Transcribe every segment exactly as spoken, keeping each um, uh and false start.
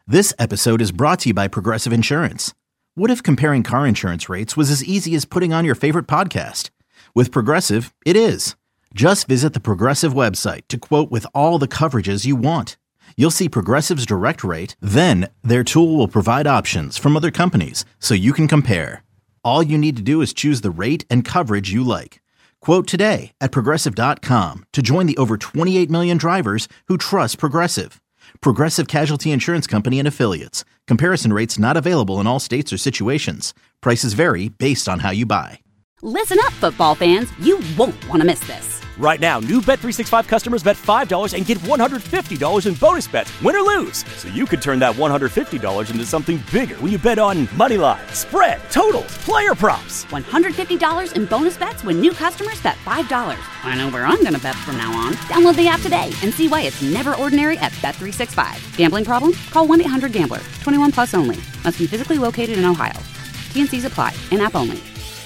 This episode is brought to you by Progressive Insurance. What if comparing car insurance rates was as easy as putting on your favorite podcast? With Progressive, it is. Just visit the Progressive website to quote with all the coverages you want. You'll see Progressive's direct rate, then their tool will provide options from other companies so you can compare. All you need to do is choose the rate and coverage you like. Quote today at Progressive dot com to join the over twenty-eight million drivers who trust Progressive. Progressive Casualty Insurance Company and Affiliates. Comparison rates not available in all states or situations. Prices vary based on how you buy. Listen up, football fans. You won't want to miss this. Right now, new Bet three sixty-five customers bet five dollars and get one hundred fifty dollars in bonus bets, win or lose. So you could turn that one hundred fifty dollars into something bigger when you bet on money line, spread, totals, player props. one hundred fifty dollars in bonus bets when new customers bet five dollars. I know where I'm going to bet from now on. Download the app today and see why it's never ordinary at Bet three sixty-five. Gambling problem? Call one eight hundred gambler. twenty-one plus only. Must be physically located in Ohio. T and C's apply. In-app only.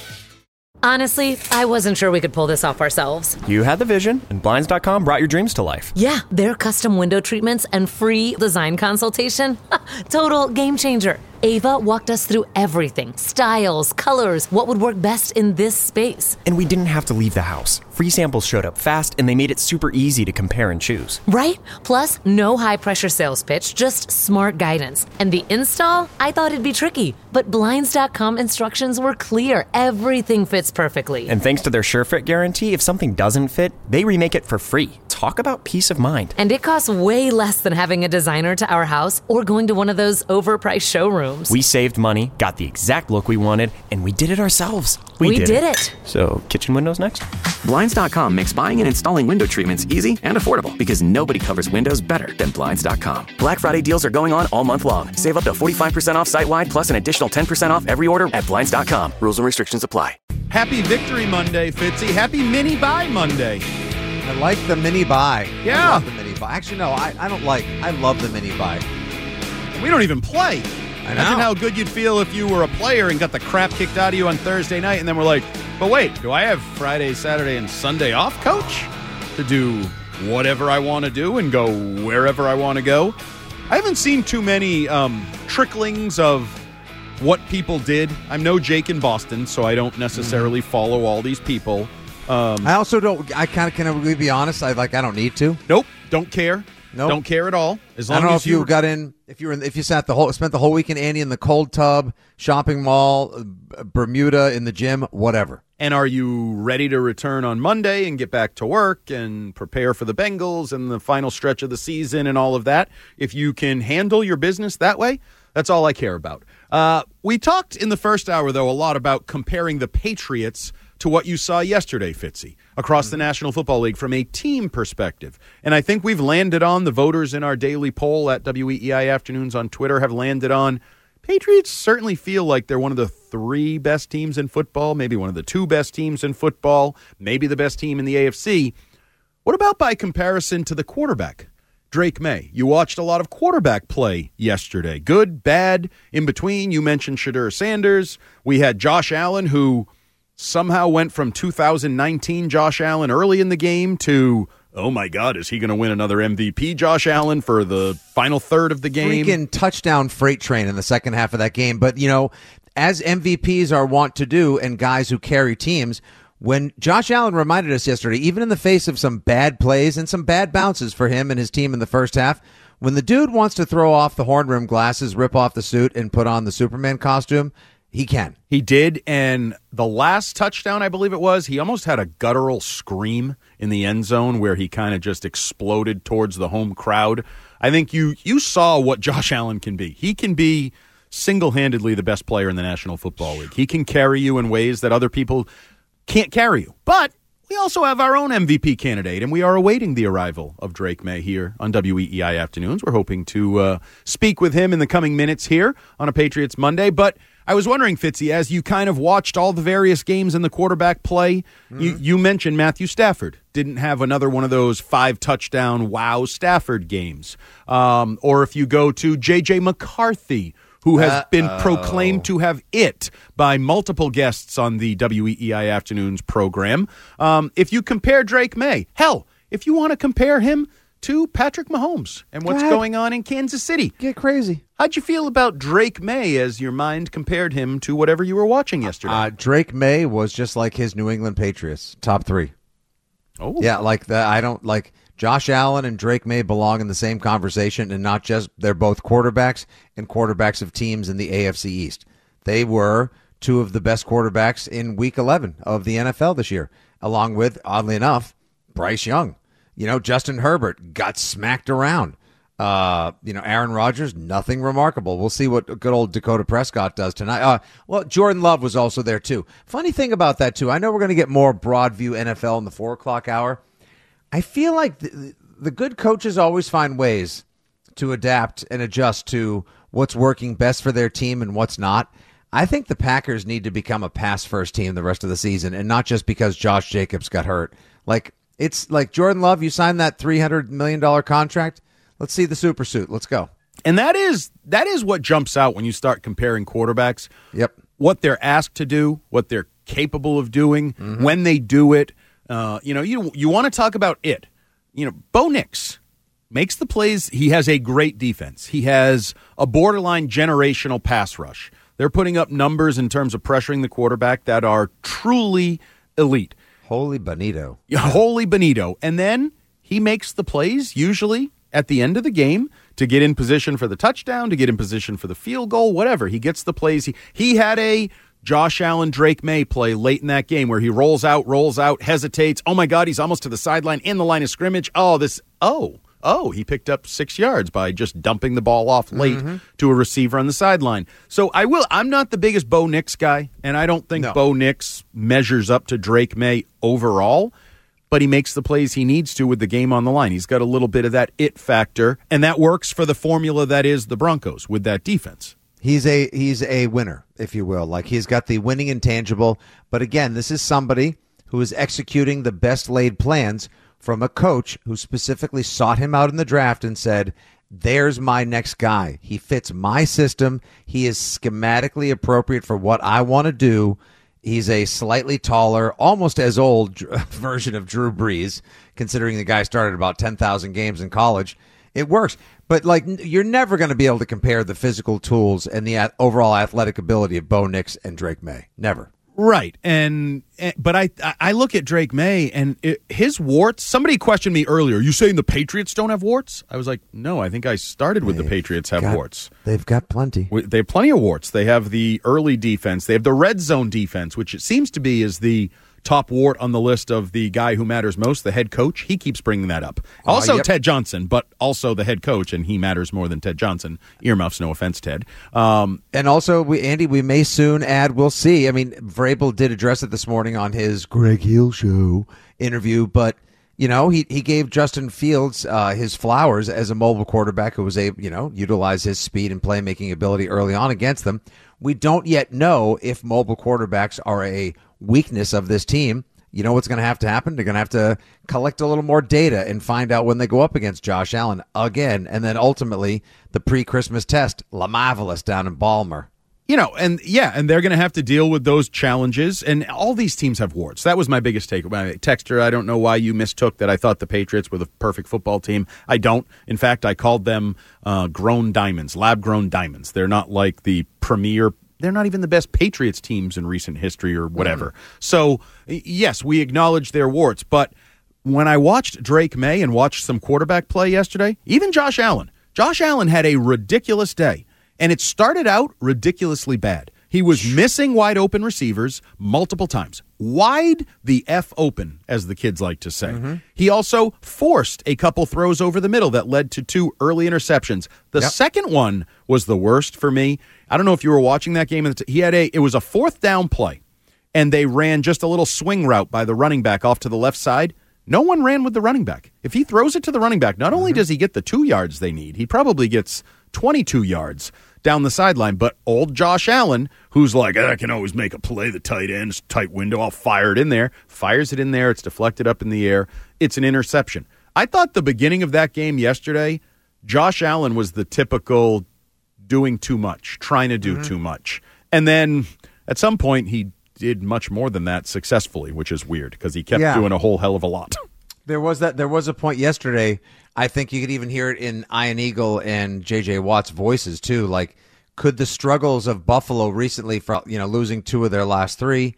Honestly, I wasn't sure we could pull this off ourselves. You had the vision, and Blinds dot com brought your dreams to life. Yeah, their custom window treatments and free design consultation. Total game changer. Ava walked us through everything. Styles, colors, what would work best in this space. And we didn't have to leave the house. Free samples showed up fast, and they made it super easy to compare and choose. Right? Plus, no high-pressure sales pitch, just smart guidance. And the install? I thought it'd be tricky. But Blinds dot com instructions were clear. Everything fits perfectly. And thanks to their SureFit guarantee, if something doesn't fit, they remake it for free. Talk about peace of mind. And it costs way less than having a designer to our house or going to one of those overpriced showrooms. We saved money, got the exact look we wanted, and we did it ourselves. We, we did, did it. it. So, kitchen windows next? Blinds dot com makes buying and installing window treatments easy and affordable because nobody covers windows better than Blinds dot com. Black Friday deals are going on all month long. Save up to forty-five percent off site-wide plus an additional ten percent off every order at Blinds dot com. Rules and restrictions apply. Happy Victory Monday, Fitzy. Happy Mini Buy Monday. I like the mini buy. Yeah. I love the mini buy. Actually, no, I, I don't like. I love the mini buy. We don't even play. I know. Imagine how good you'd feel if you were a player and got the crap kicked out of you on Thursday night, and then we're like, but wait, do I have Friday, Saturday, and Sunday off, coach? To do whatever I want to do and go wherever I want to go? I haven't seen too many um, tricklings of what people did. I'm no Jake in Boston, so I don't necessarily mm-hmm. follow all these people. Um, I also don't. I kind of can really be honest. I like. I don't need to. Nope. Don't care. Nope. Don't care at all. As long I don't know as if you you got in. If you were. In, if you sat the whole. Spent the whole weekend, Andy, in the cold tub, shopping mall, Bermuda, in the gym, whatever. And are you ready to return on Monday and get back to work and prepare for the Bengals and the final stretch of the season and all of that? If you can handle your business that way, that's all I care about. Uh, we talked in the first hour, though, a lot about comparing the Patriots to what you saw yesterday, Fitzy, across mm-hmm. the National Football League from a team perspective. And I think we've landed on, the voters in our daily poll at W E E I Afternoons on Twitter have landed on, Patriots certainly feel like they're one of the three best teams in football, maybe one of the two best teams in football, maybe the best team in the A F C. What about by comparison to the quarterback, Drake May? You watched a lot of quarterback play yesterday. Good, bad, in between. You mentioned Shedeur Sanders. We had Josh Allen, who somehow went from two thousand nineteen Josh Allen early in the game to, oh my God, is he going to win another M V P Josh Allen for the final third of the game? Freaking touchdown freight train in the second half of that game. But, you know, as M V Ps are wont to do and guys who carry teams, when Josh Allen reminded us yesterday, even in the face of some bad plays and some bad bounces for him and his team in the first half, when the dude wants to throw off the horn rim glasses, rip off the suit, and put on the Superman costume, he can. He did, and the last touchdown, I believe it was, he almost had a guttural scream in the end zone where he kind of just exploded towards the home crowd. I think you you saw what Josh Allen can be. He can be single-handedly the best player in the National Football League. He can carry you in ways that other people can't carry you. But we also have our own M V P candidate, and we are awaiting the arrival of Drake May here on W E E I Afternoons. We're hoping to uh, speak with him in the coming minutes here on a Patriots Monday. But I was wondering, Fitzy, as you kind of watched all the various games in the quarterback play, mm-hmm. you, you mentioned Matthew Stafford didn't have another one of those five-touchdown wow Stafford games. Um, or if you go to J J McCarthy, who has Uh-oh. been proclaimed to have it by multiple guests on the W E E I Afternoons program. Um, if you compare Drake May, hell, if you want to compare him to Patrick Mahomes and what's Go going on in Kansas City. Get crazy. How'd you feel about Drake May as your mind compared him to whatever you were watching yesterday? Uh, Drake May was just like his New England Patriots, top three. Oh, yeah, like the I don't like Josh Allen and Drake May belong in the same conversation, and not just they're both quarterbacks and quarterbacks of teams in the A F C East. They were two of the best quarterbacks in Week eleven of the N F L this year, along with, oddly enough, Bryce Young. You know, Justin Herbert got smacked around. Uh, you know, Aaron Rodgers, nothing remarkable. We'll see what good old Dakota Prescott does tonight. Uh, well, Jordan Love was also there, too. Funny thing about that, too, I know we're going to get more Broadview N F L in the four o'clock hour. I feel like the, the good coaches always find ways to adapt and adjust to what's working best for their team and what's not. I think the Packers need to become a pass-first team the rest of the season, and not just because Josh Jacobs got hurt. Like, it's like Jordan Love, you signed that three hundred million dollars contract. Let's see the super suit. Let's go. And that is that is what jumps out when you start comparing quarterbacks. Yep. What they're asked to do, what they're capable of doing, mm-hmm. when they do it. Uh, you know, you you want to talk about it. You know, Bo Nix makes the plays. He has a great defense. He has a borderline generational pass rush. They're putting up numbers in terms of pressuring the quarterback that are truly elite. Holy bonito. Yeah, holy bonito. And then he makes the plays, usually at the end of the game, to get in position for the touchdown, to get in position for the field goal, whatever. He gets the plays. He, he had a Josh Allen, Drake May play late in that game where he rolls out, rolls out, hesitates. Oh, my God, he's almost to the sideline in the line of scrimmage. Oh, this, oh, oh, he picked up six yards by just dumping the ball off late mm-hmm. to a receiver on the sideline. So I will, I'm not the biggest Bo Nix guy, and I don't think no. Bo Nix measures up to Drake May overall. But he makes the plays he needs to with the game on the line. He's got a little bit of that it factor, and that works for the formula that is the Broncos with that defense. He's a he's a winner, if you will. Like, he's got the winning intangible. But again, this is somebody who is executing the best laid plans from a coach who specifically sought him out in the draft and said, there's my next guy. He fits my system. He is schematically appropriate for what I want to do. He's a slightly taller, almost as old version of Drew Brees, considering the guy started about ten thousand games in college. It works. But, like, you're never going to be able to compare the physical tools and the overall athletic ability of Bo Nix and Drake May. Never. Right. And, and but I I look at Drake May and it, his warts. Somebody questioned me earlier. Are you saying the Patriots don't have warts? I was like, no, I think I started with they've the Patriots have got, warts. They've got plenty. They have plenty of warts. They have the early defense. They have the red zone defense, which it seems to be is the top wart on the list of the guy who matters most, the head coach. He keeps bringing that up. Also uh, yep. Ted Johnson, but also the head coach, and he matters more than Ted Johnson. Earmuffs, no offense, Ted. Um, and also, we, Andy, we may soon add, we'll see. I mean, Vrabel did address it this morning on his Greg Hill Show interview, but, you know, he, he gave Justin Fields uh, his flowers as a mobile quarterback who was able, you know, utilize his speed and playmaking ability early on against them. We don't yet know if mobile quarterbacks are a weakness of this team. You know what's going to have to happen? They're going to have to collect a little more data and find out when they go up against Josh Allen again. And then ultimately the pre-Christmas test, La Marvelous down in Balmer. You know, and yeah, and they're going to have to deal with those challenges. And all these teams have warts. That was my biggest takeaway. Texter, I don't know why you mistook that I thought the Patriots were the perfect football team. I don't. In fact, I called them uh, grown diamonds, lab-grown diamonds. They're not like the premier. They're not even the best Patriots teams in recent history or whatever. Mm. So, yes, we acknowledge their warts. But when I watched Drake May and watched some quarterback play yesterday, even Josh Allen, Josh Allen had a ridiculous day. And it started out ridiculously bad. He was missing wide open receivers multiple times. Wide the F open, as the kids like to say. Mm-hmm. He also forced a couple throws over the middle that led to two early interceptions. The yep. second one was the worst for me. I don't know if you were watching that game. He had a it was a fourth down play, and they ran just a little swing route by the running back off to the left side. No one ran with the running back. If he throws it to the running back, not only mm-hmm. does he get the two yards they need, he probably gets twenty-two yards down the sideline. But old Josh Allen, who's like, I can always make a play, the tight end, it's a tight window, I'll fire it in there. Fires it in there, it's deflected up in the air. It's an interception. I thought the beginning of that game yesterday, Josh Allen was the typical doing too much, trying to do mm-hmm. too much. And then at some point he did much more than that successfully, which is weird because he kept yeah. doing a whole hell of a lot. There was that. There was a point yesterday. I think you could even hear it in Ian Eagle and J J Watt's voices too. Like, could the struggles of Buffalo recently, for you know, losing two of their last three,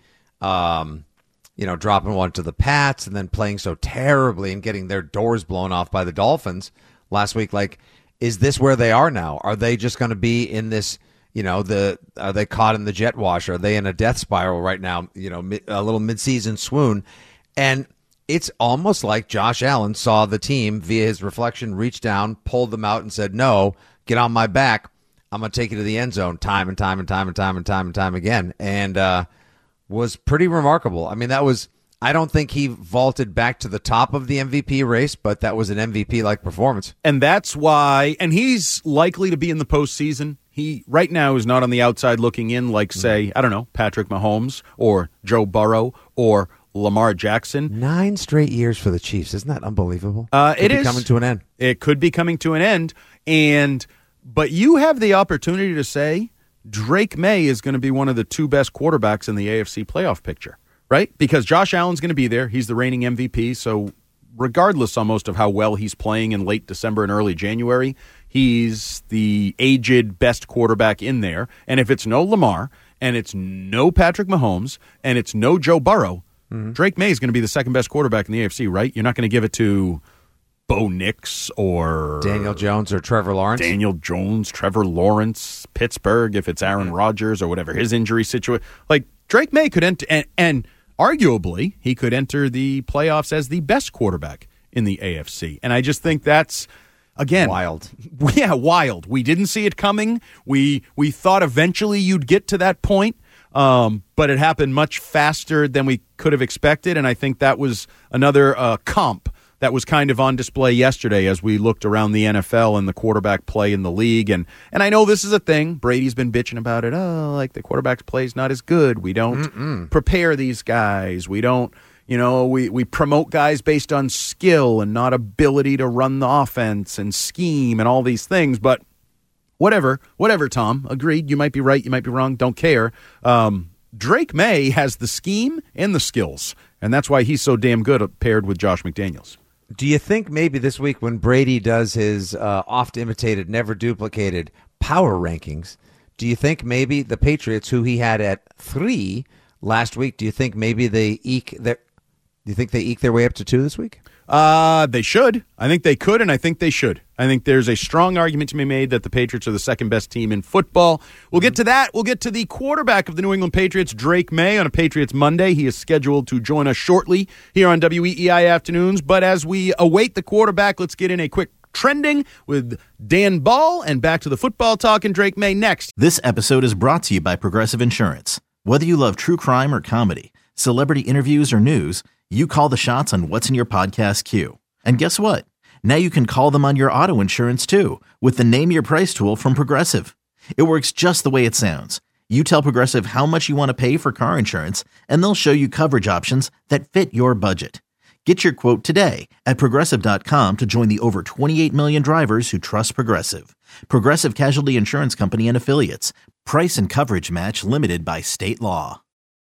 um, you know, dropping one to the Pats, and then playing so terribly and getting their doors blown off by the Dolphins last week, like, is this where they are now? Are they just going to be in this? You know, the are they caught in the jet wash? Are they in a death spiral right now? You know, mid, a little midseason swoon, and it's almost like Josh Allen saw the team via his reflection, reached down, pulled them out, and said, no, get on my back. I'm going to take you to the end zone time and time and time and time and time and time again. And uh, was pretty remarkable. I mean, that was, I don't think he vaulted back to the top of the M V P race, but that was an M V P-like performance. And that's why, and he's likely to be in the postseason. He right now is not on the outside looking in like, say, I don't know, Patrick Mahomes or Joe Burrow or Lamar Jackson. Nine straight years for the Chiefs. Isn't that unbelievable? Uh, Could it be is coming to an end. It could be coming to an end. And but you have the opportunity to say Drake May is going to be one of the two best quarterbacks in the A F C playoff picture, right? Because Josh Allen's going to be there. He's the reigning M V P. So regardless almost of how well he's playing in late December and early January, he's the aged best quarterback in there. And if it's no Lamar and it's no Patrick Mahomes and it's no Joe Burrow, mm-hmm. Drake May is going to be the second best quarterback in the A F C, right? You're not going to give it to Bo Nix or Daniel Jones or Trevor Lawrence. Daniel Jones, Trevor Lawrence, Pittsburgh, if it's Aaron Rodgers or whatever his injury situation. Like, Drake May could enter, and, and arguably he could enter the playoffs as the best quarterback in the A F C. And I just think that's, again, wild. Yeah, wild. We didn't see it coming. We we thought eventually you'd get to that point. Um, but it happened much faster than we could have expected, and I think that was another uh, comp that was kind of on display yesterday as we looked around the N F L and the quarterback play in the league. And and I know this is a thing. Brady's been bitching about it. Oh, like the quarterback's play is not as good. We don't Mm-mm. prepare these guys. We don't, you know, we, we promote guys based on skill and not ability to run the offense and scheme and all these things. But whatever, whatever, Tom. Agreed. You might be right. You might be wrong. Don't care. Um, Drake May has the scheme and the skills, and that's why he's so damn good paired with Josh McDaniels. Do you think maybe this week when Brady does his uh, oft-imitated, never-duplicated power rankings, do you think maybe the Patriots, who he had at three last week, do you think maybe they eke their, do you think they eke their way up to two this week? Uh, they should. I think they could, and I think they should. I think there's a strong argument to be made that the Patriots are the second best team in football. We'll get to that. We'll get to the quarterback of the New England Patriots, Drake May, on a Patriots Monday. He is scheduled to join us shortly here on W E E I Afternoons. But as we await the quarterback, let's get in a quick trending with Dan Ball and back to the football talk and Drake May next. This episode is brought to you by Progressive Insurance. Whether you love true crime or comedy, celebrity interviews or news, you call the shots on what's in your podcast queue. And guess what? Now you can call them on your auto insurance too with the Name Your Price tool from Progressive. It works just the way it sounds. You tell Progressive how much you want to pay for car insurance, and they'll show you coverage options that fit your budget. Get your quote today at Progressive dot com to join the over twenty-eight million drivers who trust Progressive. Progressive Casualty Insurance Company and Affiliates. Price and coverage match limited by state law.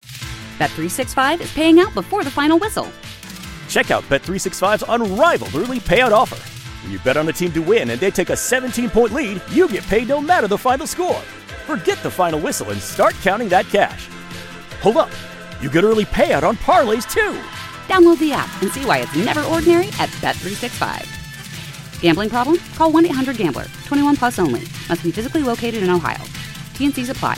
Bet three sixty-five is paying out before the final whistle. Check out Bet three sixty-five's unrivaled early payout offer. When you bet on a team to win and they take a seventeen-point lead, you get paid no matter the final score. Forget the final whistle and start counting that cash. Hold up. You get early payout on parlays, too. Download the app and see why it's never ordinary at Bet three sixty-five. Gambling problem? Call one eight hundred gambler. twenty-one plus only. Must be physically located in Ohio. T N Cs apply.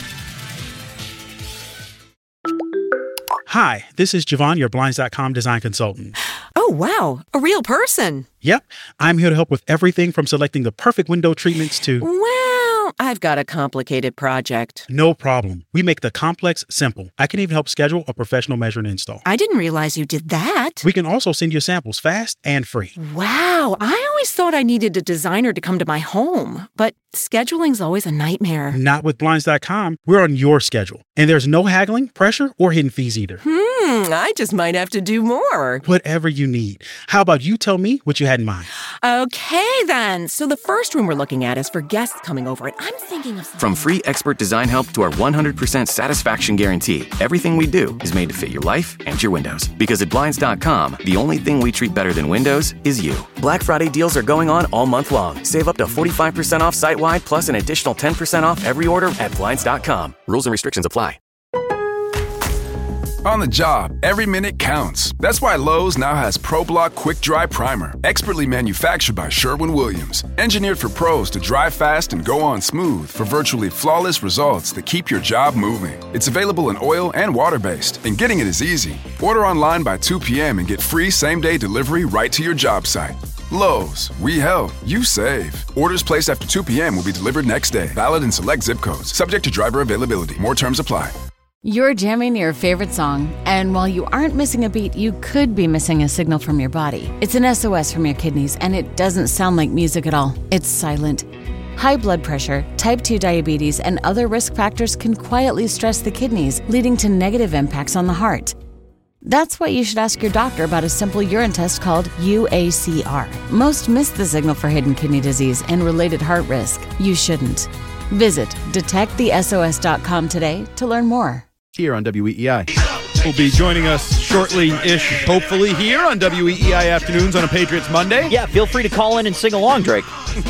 Hi, this is Javon, your Blinds dot com design consultant. Oh, wow. A real person. Yep. I'm here to help with everything from selecting the perfect window treatments to... Well, I've got a complicated project. No problem. We make the complex simple. I can even help schedule a professional measure and install. I didn't realize you did that. We can also send you samples fast and free. Wow. I always thought I needed a designer to come to my home, but scheduling's always a nightmare. Not with Blinds dot com. We're on your schedule. And there's no haggling, pressure, or hidden fees either. Hmm. Hmm, I just might have to do more. Whatever you need. How about you tell me what you had in mind? Okay, then. So the first room we're looking at is for guests coming over, and I'm thinking of something. From free expert design help to our one hundred percent satisfaction guarantee, everything we do is made to fit your life and your windows. Because at Blinds dot com, the only thing we treat better than windows is you. Black Friday deals are going on all month long. Save up to forty-five percent off site-wide, plus an additional ten percent off every order at Blinds dot com. Rules and restrictions apply. On the job, every minute counts. That's why Lowe's now has ProBlock Quick Dry Primer, expertly manufactured by Sherwin-Williams. Engineered for pros to dry fast and go on smooth for virtually flawless results that keep your job moving. It's available in oil and water-based, and getting it is easy. Order online by two p.m. and get free same-day delivery right to your job site. Lowe's, we help, you save. Orders placed after two p.m. will be delivered next day. Valid in select zip codes. Subject to driver availability. More terms apply. You're jamming your favorite song, and while you aren't missing a beat, you could be missing a signal from your body. It's an S O S from your kidneys, and it doesn't sound like music at all. It's silent. High blood pressure, type two diabetes, and other risk factors can quietly stress the kidneys, leading to negative impacts on the heart. That's why you should ask your doctor about a simple urine test called U A C R. Most miss the signal for hidden kidney disease and related heart risk. You shouldn't. Visit detect the S O S dot com today to learn more. Here on W E E I. Will be joining us shortly-ish, hopefully, here on W E E I Afternoons on a Patriots Monday. Yeah, feel free to call in and sing along, Drake.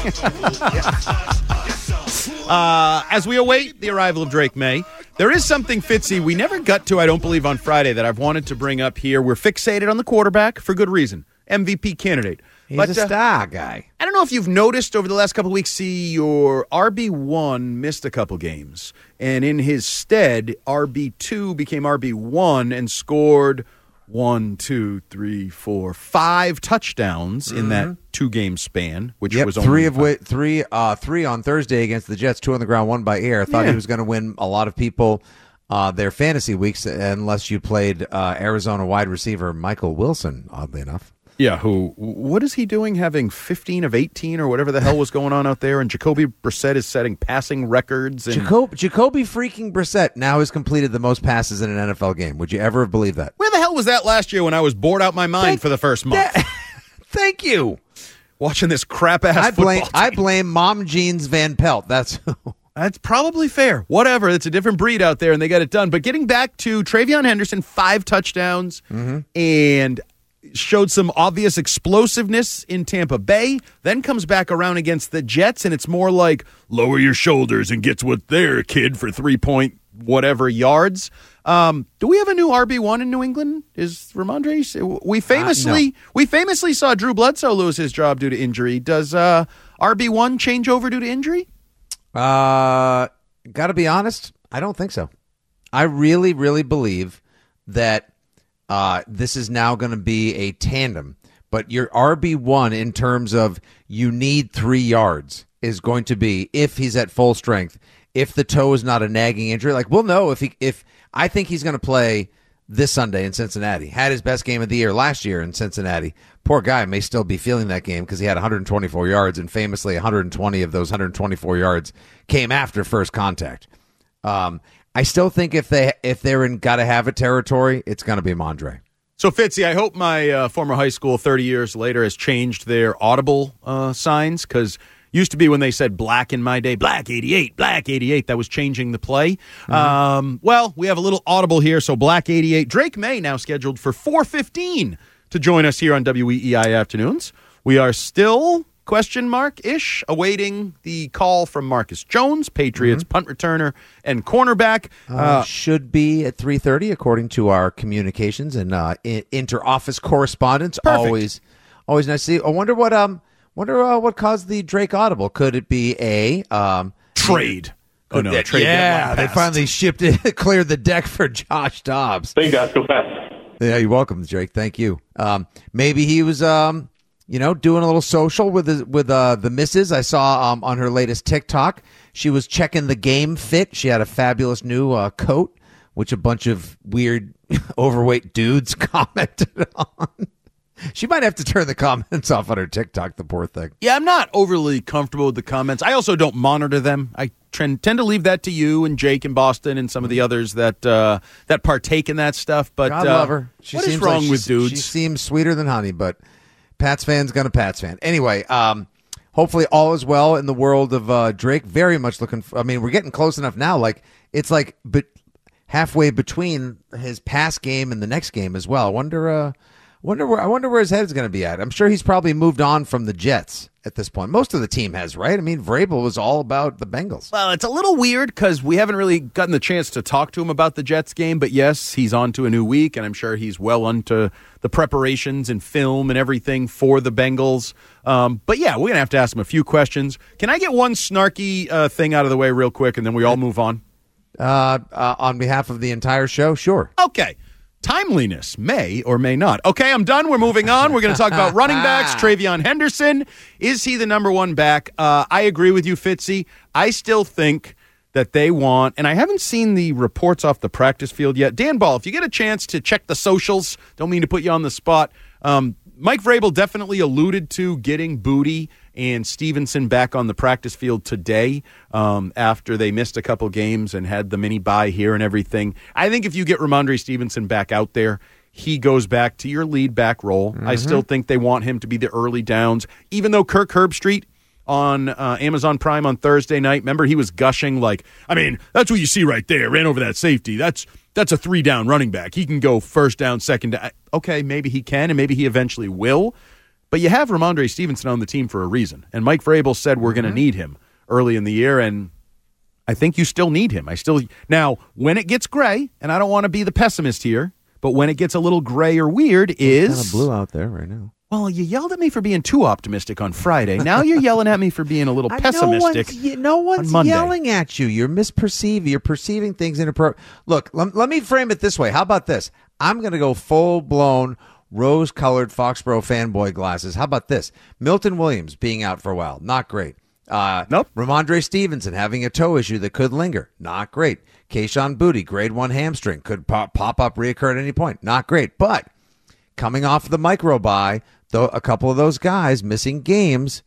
uh, as we await the arrival of Drake May, there is something, Fitzy, we never got to, I don't believe, on Friday that I've wanted to bring up here. We're fixated on the quarterback for good reason. M V P candidate. He's but, a star uh, guy. I don't know if you've noticed over the last couple of weeks, see your R B one missed a couple games. And in his stead, R B two became R B one and scored one, two, three, four, five touchdowns mm-hmm. in that two-game span, which yep, was only three of which, three, uh, three on Thursday against the Jets, two on the ground, one by air. I thought yeah. he was going to win a lot of people uh, their fantasy weeks, unless you played uh, Arizona wide receiver Michael Wilson, oddly enough. Yeah, who, what is he doing having fifteen of eighteen or whatever the hell was going on out there? And Jacoby Brissett is setting passing records. And Jacob, Jacoby freaking Brissett now has completed the most passes in an N F L game. Would you ever have believed that? Where the hell was that last year when I was bored out my mind Thank, for the first month? That, thank you. Watching this crap-ass I blame, football team. I blame Mom Jeans Van Pelt. That's who. That's probably fair. Whatever. It's a different breed out there, and they got it done. But getting back to Travion Henderson, five touchdowns, mm-hmm. and showed some obvious explosiveness in Tampa Bay, then comes back around against the Jets, and it's more like lower your shoulders and gets what there, kid, for three-point whatever yards. Um, do we have a new R B one in New England? Is Ramondre? We famously uh, no. we famously saw Drew Bledsoe lose his job due to injury. Does uh, R B one change over due to injury? Uh, gotta be honest, I don't think so. I really, really believe that Uh, this is now going to be a tandem, but your R B one in terms of you need three yards is going to be if he's at full strength, if the toe is not a nagging injury. Like we'll know if he, if I think he's going to play this Sunday in Cincinnati. Had his best game of the year last year in Cincinnati. Poor guy may still be feeling that game because he had one hundred twenty-four yards, and famously one hundred twenty of those one hundred twenty-four yards came after first contact. Um, I still think if they if they're in gotta have it territory, it's going to be Mondre. So, Fitzy, I hope my uh, former high school thirty years later has changed their audible uh, signs, because used to be when they said black in my day, black eighty-eight, black eighty-eight, that was changing the play. Mm-hmm. Um, well, we have a little audible here, so black eighty-eight. Drake May now scheduled for four fifteen to join us here on W E E I Afternoons. We are still... question mark-ish, awaiting the call from Marcus Jones, Patriots mm-hmm. punt returner and cornerback. Uh, uh, should be at three thirty, according to our communications and uh, inter-office correspondence. Perfect. Always always nice to see. I wonder what um wonder uh, what caused the Drake audible. Could it be a um trade? Oh, no, trade. Yeah, they finally shipped it, cleared the deck for Josh Dobbs. Thank you guys, go fast. Yeah, you're welcome, Drake. Thank you. Um, maybe he was um. You know, doing a little social with the, with uh, the missus. I saw um, on her latest TikTok, she was checking the game fit. She had a fabulous new uh, coat, which a bunch of weird, overweight dudes commented on. She might have to turn the comments off on her TikTok, the poor thing. Yeah, I'm not overly comfortable with the comments. I also don't monitor them. I tend, tend to leave that to you and Jake in Boston and some of the others that uh, that partake in that stuff. But God uh, love her. She what seems is wrong like with dudes? She seems sweeter than honey, but Pats fan's gonna Pats fan. Anyway, um, hopefully all is well in the world of uh, Drake. Very much looking for, I mean, we're getting close enough now. Like, it's like but halfway between his past game and the next game as well. I wonder... Uh, Wonder where I wonder where his head's going to be at. I'm sure he's probably moved on from the Jets at this point. Most of the team has, right? I mean, Vrabel was all about the Bengals. Well, it's a little weird because we haven't really gotten the chance to talk to him about the Jets game. But yes, he's on to a new week, and I'm sure he's well onto the preparations and film and everything for the Bengals. Um, but yeah, we're going to have to ask him a few questions. Can I get one snarky uh, thing out of the way real quick, and then we all move on? Uh, uh, on behalf of the entire show, sure. Okay. Timeliness may or may not. Okay, I'm done. We're moving on. We're going to talk about running backs. Travion Henderson. Is he the number one back? Uh, I agree with you, Fitzy. I still think that they want, and I haven't seen the reports off the practice field yet. Dan Ball, if you get a chance to check the socials, don't mean to put you on the spot. Um, Mike Vrabel definitely alluded to getting Booty and Stevenson back on the practice field today um, after they missed a couple games and had the mini bye here and everything. I think if you get Ramondre Stevenson back out there, he goes back to your lead back role. Mm-hmm. I still think they want him to be the early downs, even though Kirk Herbstreit on uh, Amazon Prime on Thursday night, remember he was gushing like, I mean, that's what you see right there. Ran over that safety. That's that's a three-down running back. He can go first down, second down. Okay, maybe he can, and maybe he eventually will. But you have Ramondre Stevenson on the team for a reason. And Mike Vrabel said we're going to need him early in the year, and I think you still need him. I still Now, when it gets gray, and I don't want to be the pessimist here, but when it gets a little gray or weird is... It's kind of blue out there right now. Well, you yelled at me for being too optimistic on Friday. Now you're yelling at me for being a little pessimistic. No one's, no one's on yelling at you. You're misperceiving. You're perceiving things inappropriate. Look, let, let me frame it this way. How about this? I'm going to go full-blown rose-colored Foxborough fanboy glasses. How about this? Milton Williams being out for a while. Not great. Uh, nope. Ramondre Stevenson having a toe issue that could linger. Not great. Kayshon Boutte, grade one hamstring. Could pop, pop up, reoccur at any point. Not great. But coming off the micro bye, though, a couple of those guys missing games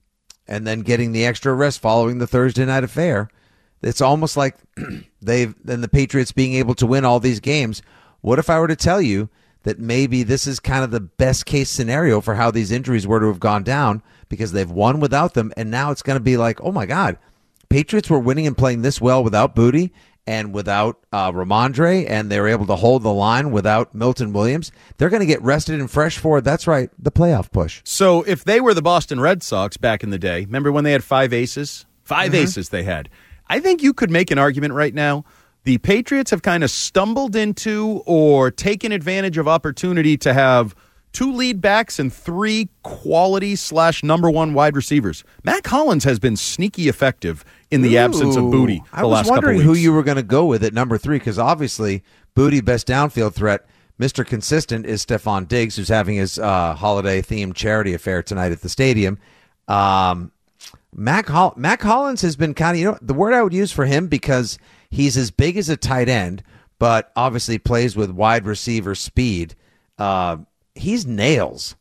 and then getting the extra rest following the Thursday night affair, it's almost like they've then the Patriots being able to win all these games. What if I were to tell you that maybe this is kind of the best case scenario for how these injuries were to have gone down, because they've won without them, and now it's going to be like, oh my God, Patriots were winning and playing this well without Boutte and without uh, Ramondre, and they were able to hold the line without Milton Williams. They're going to get rested and fresh for, that's right, the playoff push. So if they were the Boston Red Sox back in the day, remember when they had five aces? Five mm-hmm. aces they had. I think you could make an argument right now. The Patriots have kind of stumbled into or taken advantage of opportunity to have two lead backs and three quality slash number one wide receivers. Matt Collins has been sneaky effective in the Ooh, absence of Boutte the I last couple weeks. I was wondering who you were going to go with at number three, because obviously Boutte, best downfield threat. Mister Consistent is Stephon Diggs, who's having his uh, holiday-themed charity affair tonight at the stadium. Um, Mac, Holl- Mac Collins has been kind of, you know, the word I would use for him, because he's as big as a tight end, but obviously plays with wide receiver speed. Uh, he's nails.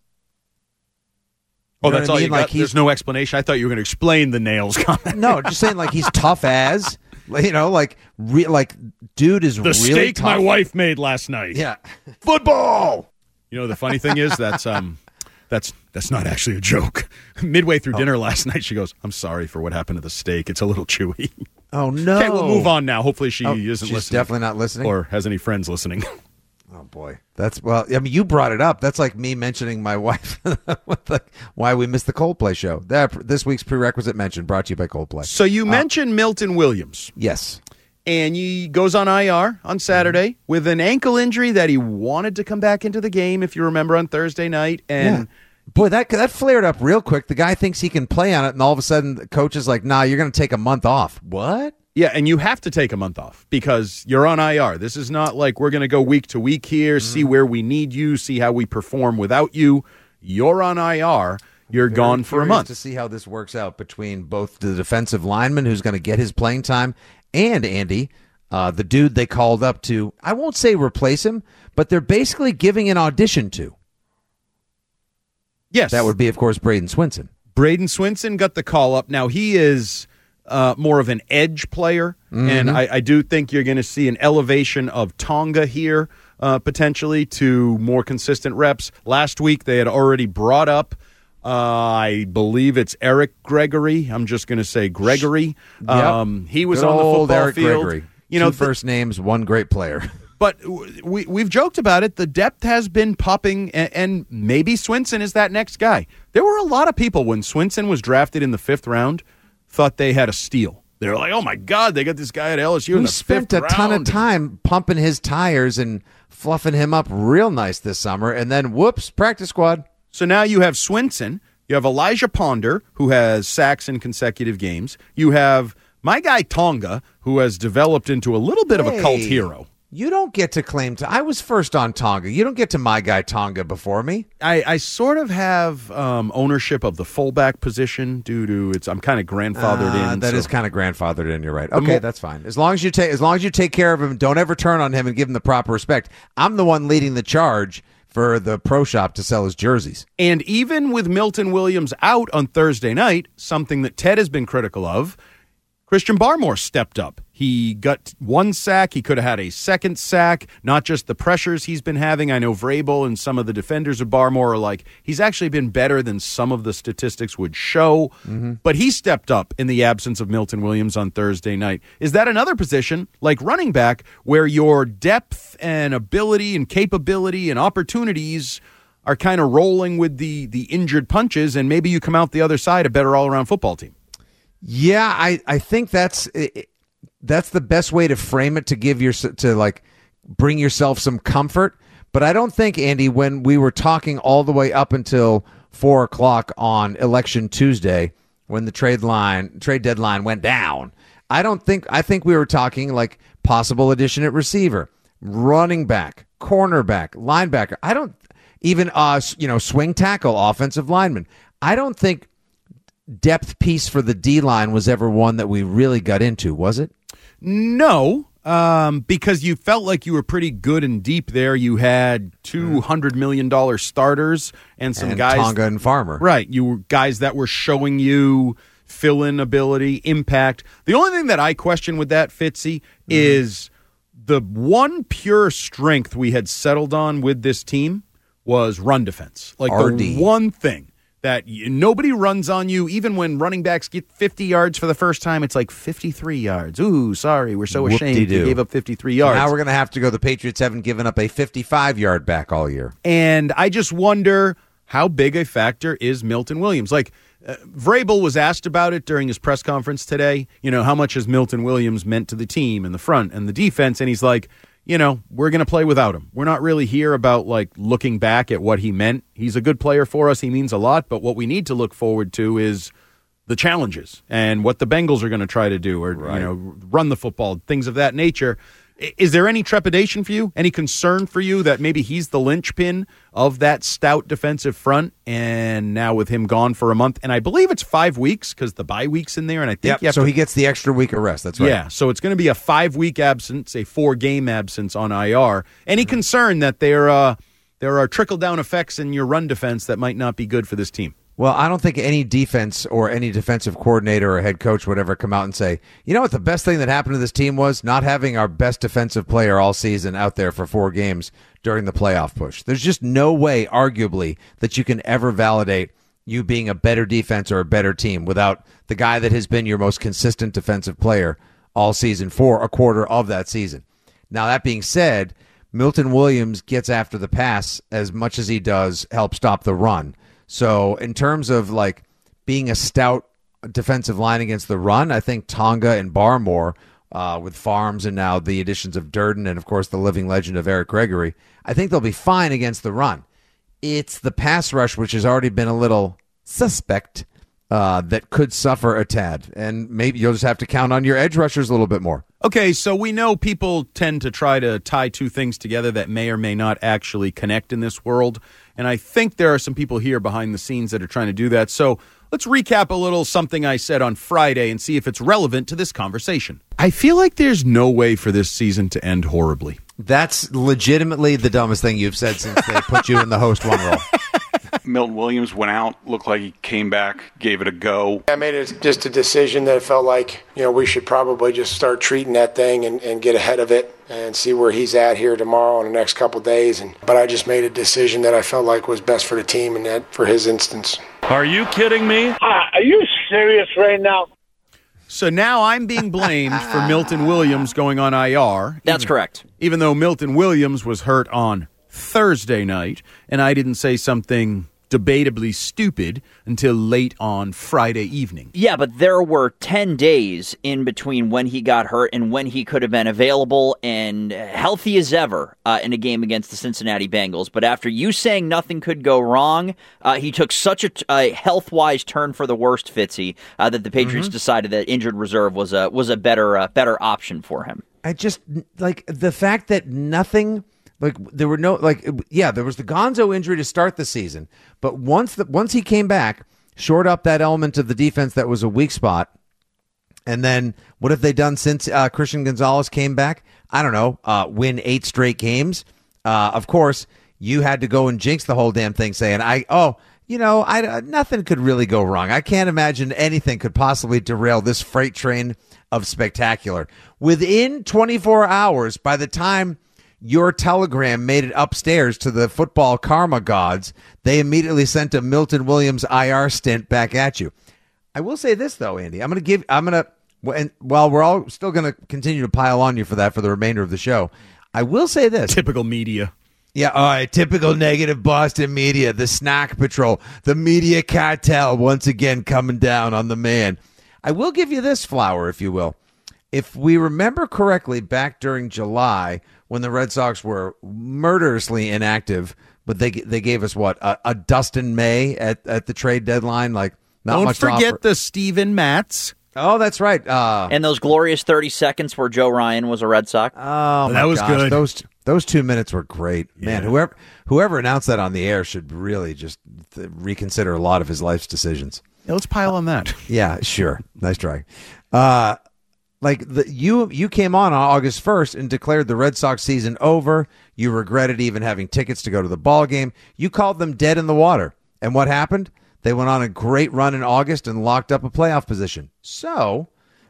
Oh, you know that's all I mean? you like got? There's no explanation? I thought you were going to explain the nails comment. No, just saying, like, he's tough as, you know, like, re- like dude is the really steak tough. my wife made last night. Yeah. Football! You know, the funny thing is that's um, that's that's not actually a joke. Midway through oh. dinner last night, she goes, I'm sorry for what happened to the steak. It's a little chewy. Oh, no. Okay, we'll move on now. Hopefully she oh, isn't she's listening. definitely not listening. Or has any friends listening. Oh, boy. That's, well, I mean, you brought it up. That's like me mentioning my wife, with the, why we missed the Coldplay show. That This week's prerequisite mention brought to you by Coldplay. So you uh, mentioned Milton Williams. Yes. And he goes on I R on Saturday mm-hmm. with an ankle injury that he wanted to come back into the game, if you remember, on Thursday night. And yeah. Boy, that that flared up real quick. The guy thinks he can play on it, and all of a sudden the coach is like, nah, you're going to take a month off. What? Yeah, and you have to take a month off because you're on I R. This is not like we're going to go week to week here, mm-hmm. see where we need you, see how we perform without you. You're on I R. You're Very gone for a month. To see how this works out between both the defensive lineman who's going to get his playing time and Andy, uh, the dude they called up to, I won't say replace him, but they're basically giving an audition to. Yes. That would be, of course, Braden Swinson. Braden Swinson got the call up. Now, he is uh, more of an edge player, mm-hmm. and I, I do think you're going to see an elevation of Tonga here, uh, potentially, to more consistent reps. Last week, they had already brought up, uh, I believe it's Eric Gregory. I'm just going to say Gregory. Yep. Um, he was Good on the old football Eric field. Gregory. You know, Two first names, one great player. But we, we've joked about it. The depth has been popping, and, and maybe Swinson is that next guy. There were a lot of people when Swinson was drafted in the fifth round thought they had a steal. They were like, oh, my God, they got this guy at L S U in we the spent fifth a ton round. of time pumping his tires and fluffing him up real nice this summer, and then, whoops, practice squad. So now you have Swinson. You have Elijah Ponder, who has sacks in consecutive games. You have my guy Tonga, who has developed into a little bit hey, of a cult hero. You don't get to claim to. I was first on Tonga. You don't get to my guy Tonga before me. I, I sort of have um, ownership of the fullback position due to it's. I'm kind of grandfathered uh, in. That so. is kind of grandfathered in. You're right. Okay, more, that's fine. As long as you take, as long as you take care of him, don't ever turn on him and give him the proper respect. I'm the one leading the charge for the pro shop to sell his jerseys. And even with Milton Williams out on Thursday night, something that Ted has been critical of, Christian Barmore stepped up. He got one sack. He could have had a second sack, not just the pressures he's been having. I know Vrabel and some of the defenders of Barmore are like, he's actually been better than some of the statistics would show. Mm-hmm. But he stepped up in the absence of Milton Williams on Thursday night. Is that another position, like running back, where your depth and ability and capability and opportunities are kind of rolling with the, the injured punches, and maybe you come out the other side a better all-around football team? Yeah, I, I think that's that's the best way to frame it, to give your to like bring yourself some comfort. But I don't think, Andy, when we were talking all the way up until four o'clock on Election Tuesday, when the trade line trade deadline went down, I don't think I think we were talking like possible addition at receiver, running back, cornerback, linebacker. I don't even uh you know swing tackle, offensive lineman. I don't think depth piece for the D-line was ever one that we really got into, was it? No, um, because you felt like you were pretty good and deep there. You had two hundred million dollars starters and some and guys. Tonga and Farmer. Right. You were guys that were showing you fill-in ability, impact. The only thing that I question with that, Fitzy, mm-hmm. is the one pure strength we had settled on with this team was run defense. Like R D. The one thing. That you, nobody runs on you, even when running backs get fifty yards for the first time. It's like fifty-three yards. Ooh, sorry, we're so ashamed Whoop-de-doo. you gave up fifty-three yards. So now we're going to have to go. The Patriots haven't given up a fifty-five-yard back all year. And I just wonder how big a factor is Milton Williams. Like, uh, Vrabel was asked about it during his press conference today. You know, how much has Milton Williams meant to the team and the front and the defense? And he's like, you know, we're going to play without him. We're not really here about, like, looking back at what he meant. He's a good player for us. He means a lot. But what we need to look forward to is the challenges and what the Bengals are going to try to do or, right. you know, run the football, things of that nature. Is there any trepidation for you, any concern for you that maybe he's the linchpin of that stout defensive front, and now with him gone for a month, and I believe it's five weeks because the bye week's in there, and I think yep, you have so to, he gets the extra week of rest. That's right. Yeah, so it's going to be a five-week absence, a four-game absence on I R. Any concern that there, uh, there are trickle-down effects in your run defense that might not be good for this team? Well, I don't think any defense or any defensive coordinator or head coach would ever come out and say, you know what, the best thing that happened to this team was not having our best defensive player all season out there for four games during the playoff push. There's just no way, arguably, that you can ever validate you being a better defense or a better team without the guy that has been your most consistent defensive player all season for a quarter of that season. Now, that being said, Milton Williams gets after the pass as much as he does help stop the run. So in terms of like being a stout defensive line against the run, I think Tonga and Barmore, uh, with Farms and now the additions of Durden and, of course, the living legend of Eric Gregory, I think they'll be fine against the run. It's the pass rush, which has already been a little suspect, uh, that could suffer a tad. And maybe you'll just have to count on your edge rushers a little bit more. Okay, so we know people tend to try to tie two things together that may or may not actually connect in this world. And I think there are some people here behind the scenes that are trying to do that. So let's recap a little something I said on Friday and see if it's relevant to this conversation. I feel like there's no way for this season to end horribly. That's legitimately the dumbest thing you've said since they put you in the host one role. Milton Williams went out, looked like he came back, gave it a go. I made it just a decision that it felt like, you know, we should probably just start treating that thing and, and get ahead of it and see where he's at here tomorrow and the next couple of days. And but I just made a decision that I felt like was best for the team and that for his instance. Are you kidding me? Uh, are you serious right now? So now I'm being blamed for Milton Williams going on I R. That's even, correct. Even though Milton Williams was hurt on Thursday night, and I didn't say something debatably stupid until late on Friday evening. Yeah, but there were ten days in between when he got hurt and when he could have been available and healthy as ever uh, in a game against the Cincinnati Bengals. But after you saying nothing could go wrong, uh, he took such a, t- a health-wise turn for the worst, Fitzy, uh, that the Patriots mm-hmm. decided that injured reserve was a was a better uh, better option for him. I just, like, the fact that nothing... Like, there were no, like, yeah, there was the Gonzo injury to start the season, but once the, once he came back, shored up that element of the defense that was a weak spot, and then what have they done since uh, Christian Gonzalez came back? I don't know, uh, win eight straight games. Uh, of course, you had to go and jinx the whole damn thing saying, I, oh, you know, I, uh, nothing could really go wrong. I can't imagine anything could possibly derail this freight train of spectacular. Within twenty-four hours, by the time your telegram made it upstairs to the football karma gods, they immediately sent a Milton Williams I R stint back at you. I will say this, though, Andy. I'm going to give, I'm going to, and while we're all still going to continue to pile on you for that for the remainder of the show, I will say this. Typical media. Yeah, all right, typical negative Boston media, the snack patrol, the media cartel once again coming down on the man. I will give you this flower, if you will. If we remember correctly, back during July, when the Red Sox were murderously inactive, but they they gave us what a, a Dustin May at, at the trade deadline, like not Don't much. forget the Steven Matz. Oh, that's right. Uh, and those glorious thirty seconds where Joe Ryan was a Red Sox. Oh, that was gosh. good. Those those two minutes were great, yeah. man. Whoever whoever announced that on the air should really just th- reconsider a lot of his life's decisions. Yeah, let's pile on that. Yeah, sure. Nice try. Uh, Like the, you, you came on on August first and declared the Red Sox season over. You regretted even having tickets to go to the ball game. You called them dead in the water. And what happened? They went on a great run in August and locked up a playoff position. So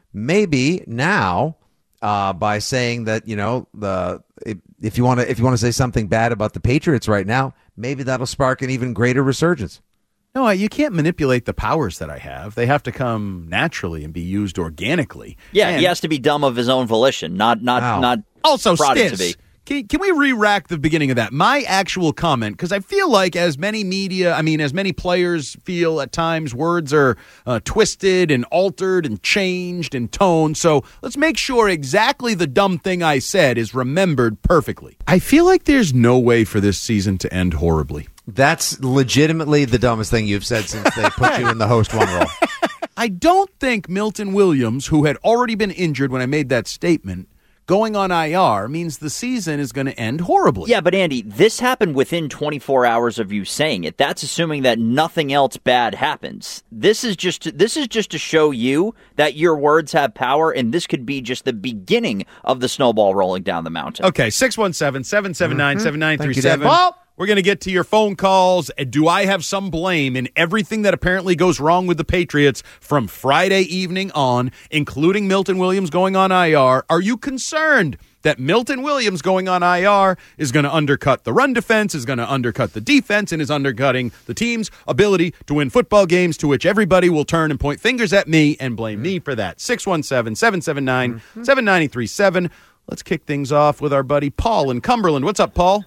maybe now, uh, by saying that, you know, the if, if you want to if you want to say something bad about the Patriots right now, maybe that'll spark an even greater resurgence. No, you can't manipulate the powers that I have. They have to come naturally and be used organically. Yeah, and he has to be dumb of his own volition, not not wow. not also prodded Stiz, to be. Can, can we re-rack the beginning of that? My actual comment, because I feel like as many media, I mean, as many players feel at times, words are uh, twisted and altered and changed in tone. So let's make sure exactly the dumb thing I said is remembered perfectly. I feel like there's no way for this season to end horribly. That's legitimately the dumbest thing you've said since they put you in the host one role. I don't think Milton Williams, who had already been injured when I made that statement, going on I R means the season is going to end horribly. Yeah, but Andy, this happened within twenty-four hours of you saying it. That's assuming that nothing else bad happens. This is just this is just to show you that your words have power, and this could be just the beginning of the snowball rolling down the mountain. Okay, six one seven, seven seven nine, seven nine three seven. Well, we're going to get to your phone calls. Do I have some blame in everything that apparently goes wrong with the Patriots from Friday evening on, including Milton Williams going on I R? Are you concerned that Milton Williams going on I R is going to undercut the run defense, is going to undercut the defense, and is undercutting the team's ability to win football games, to which everybody will turn and point fingers at me and blame me for that? six one seven, seven seven nine, seven nine three seven. Let's kick things off with our buddy Paul in Cumberland. What's up, Paul?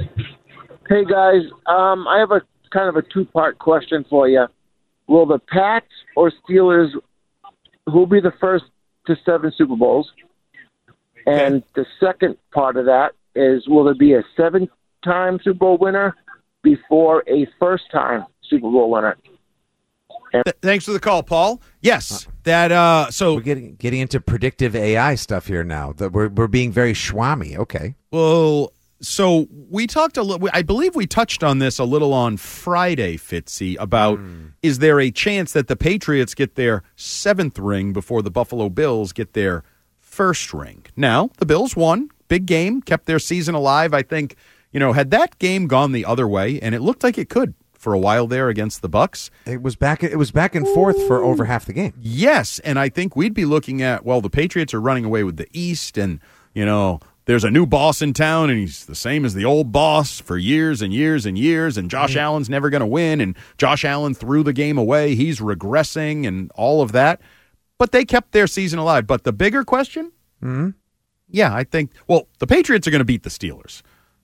Hey, guys. Um, I have a kind of a two-part question for you. Will the Pats or Steelers, who will be the first to seven Super Bowls? And the second part of that is, will there be a seven-time Super Bowl winner before a first-time Super Bowl winner? Th- thanks for the call, Paul. Yes, that. Uh, so we're getting getting into predictive A I stuff here now. That we're we're being very schwammy. Okay. Well. So we talked a little, I believe we touched on this a little on Friday, Fitzy, about mm. is there a chance that the Patriots get their seventh ring before the Buffalo Bills get their first ring? Now, the Bills won, big game, kept their season alive. I think, you know, had that game gone the other way, and it looked like it could for a while there against the Bucks. It was back. It was back and forth for over half the game. Yes, and I think we'd be looking at, well, the Patriots are running away with the East, and, you know, there's a new boss in town, and he's the same as the old boss for years and years and years, and Josh mm-hmm. Allen's never going to win, and Josh Allen threw the game away. He's regressing and all of that. But they kept their season alive. But the bigger question, mm-hmm. yeah, I think, well, the Patriots are going to beat the Steelers.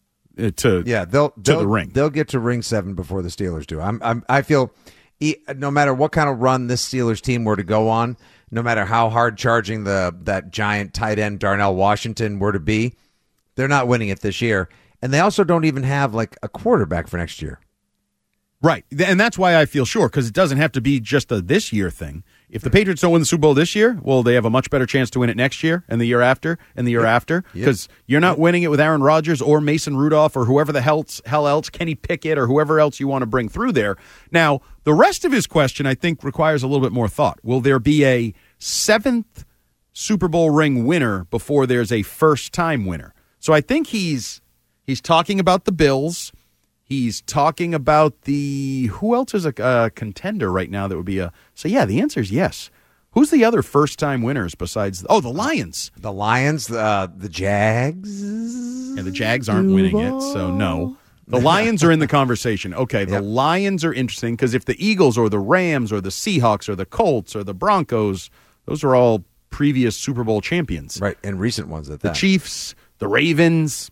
To yeah, they'll to they'll, the ring. They'll get to ring seven before the Steelers do. I'm, I'm I feel no matter what kind of run this Steelers team were to go on, no matter how hard charging the that giant tight end Darnell Washington were to be, they're not winning it this year. And they also don't even have like a quarterback for next year. Right, and that's why I feel sure, because it doesn't have to be just a this year thing. If the Patriots don't win the Super Bowl this year, well, they have a much better chance to win it next year and the year after and the year yep. after, because yep. you're not winning it with Aaron Rodgers or Mason Rudolph or whoever the hell, hell else, Kenny Pickett or whoever else you want to bring through there. Now, the rest of his question, I think, requires a little bit more thought. Will there be a seventh Super Bowl ring winner before there's a first-time winner? So I think he's he's talking about the Bills. He's talking about the, who else is a uh, contender right now that would be a, so yeah, the answer is yes. Who's the other first-time winners besides, oh, the Lions. The Lions, uh, the Jags. Yeah, the Jags aren't winning it, so no. The Lions are in the conversation. Okay, the yep. Lions are interesting because if the Eagles or the Rams or the Seahawks or the Colts or the Broncos, those are all previous Super Bowl champions. Right, and recent ones at that. The Chiefs, the Ravens.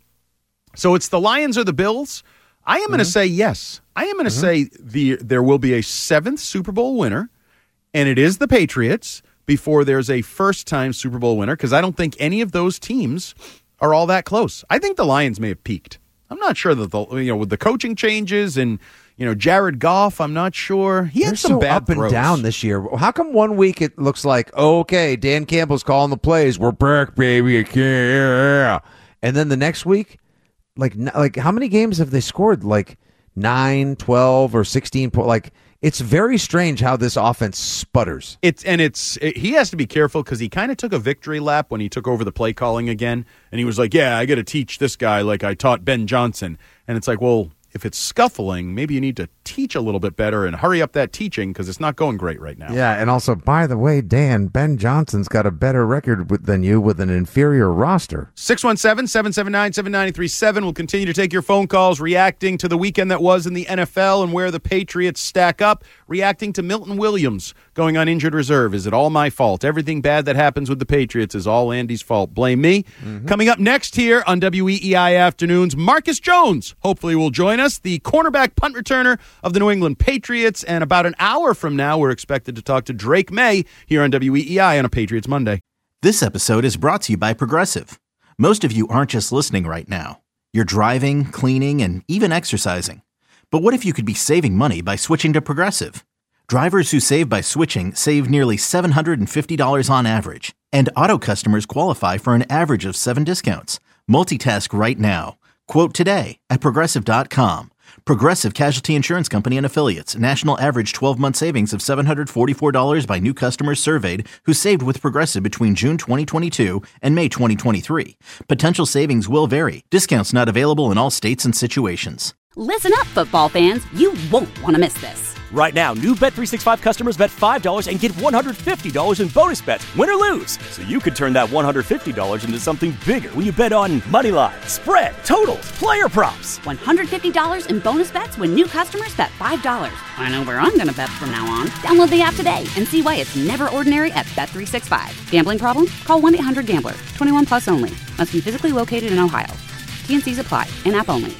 So it's the Lions or the Bills. I am mm-hmm. going to say yes. I am going to mm-hmm. say the there will be a seventh Super Bowl winner, and it is the Patriots before there's a first-time Super Bowl winner, because I don't think any of those teams are all that close. I think the Lions may have peaked. I'm not sure that the you know with the coaching changes and you know Jared Goff, I'm not sure. He They're had some so bad up and throws. down this year. How come one week it looks like okay, Dan Campbell's calling the plays, we're back, baby, yeah, and then the next week. Like, like how many games have they scored? Like nine, twelve, or sixteen points? Like, it's very strange how this offense sputters. It's and it's it, he has to be careful because he kind of took a victory lap when he took over the play calling again, and he was like, "Yeah, I got to teach this guy like I taught Ben Johnson." And it's like, well, if it's scuffling, maybe you need to teach a little bit better and hurry up that teaching because it's not going great right now. Yeah, and also, by the way, Dan, Ben Johnson's got a better record with, than you with an inferior roster. six one seven, seven seven nine, seven nine three seven. We'll continue to take your phone calls, reacting to the weekend that was in the N F L and where the Patriots stack up, reacting to Milton Williams going on injured reserve. Is it all my fault? Everything bad that happens with the Patriots is all Andy's fault. Blame me. Mm-hmm. Coming up next here on W E E I Afternoons, Marcus Jones hopefully will join us, the cornerback punt returner of the New England Patriots. And about an hour from now, we're expected to talk to Drake May here on W E E I on a Patriots Monday. This episode is brought to you by Progressive. Most of you aren't just listening right now. You're driving, cleaning, and even exercising. But what if you could be saving money by switching to Progressive? Drivers who save by switching save nearly seven hundred fifty dollars on average. And auto customers qualify for an average of seven discounts. Multitask right now. Quote today at Progressive dot com. Progressive Casualty Insurance Company and Affiliates. National average twelve-month savings of seven hundred forty-four dollars by new customers surveyed who saved with Progressive between June twenty twenty-two and May twenty twenty-three. Potential savings will vary. Discounts not available in all states and situations. Listen up, football fans. You won't want to miss this. Right now, new Bet three sixty-five customers bet five dollars and get one hundred fifty dollars in bonus bets, win or lose. So you could turn that one hundred fifty dollars into something bigger when you bet on money line, spread, totals, player props. one hundred fifty dollars in bonus bets when new customers bet five dollars. I know where I'm going to bet from now on. Download the app today and see why it's never ordinary at Bet three sixty-five. Gambling problem? Call one eight hundred gambler. twenty-one plus only. Must be physically located in Ohio. T and C's apply. In-app only.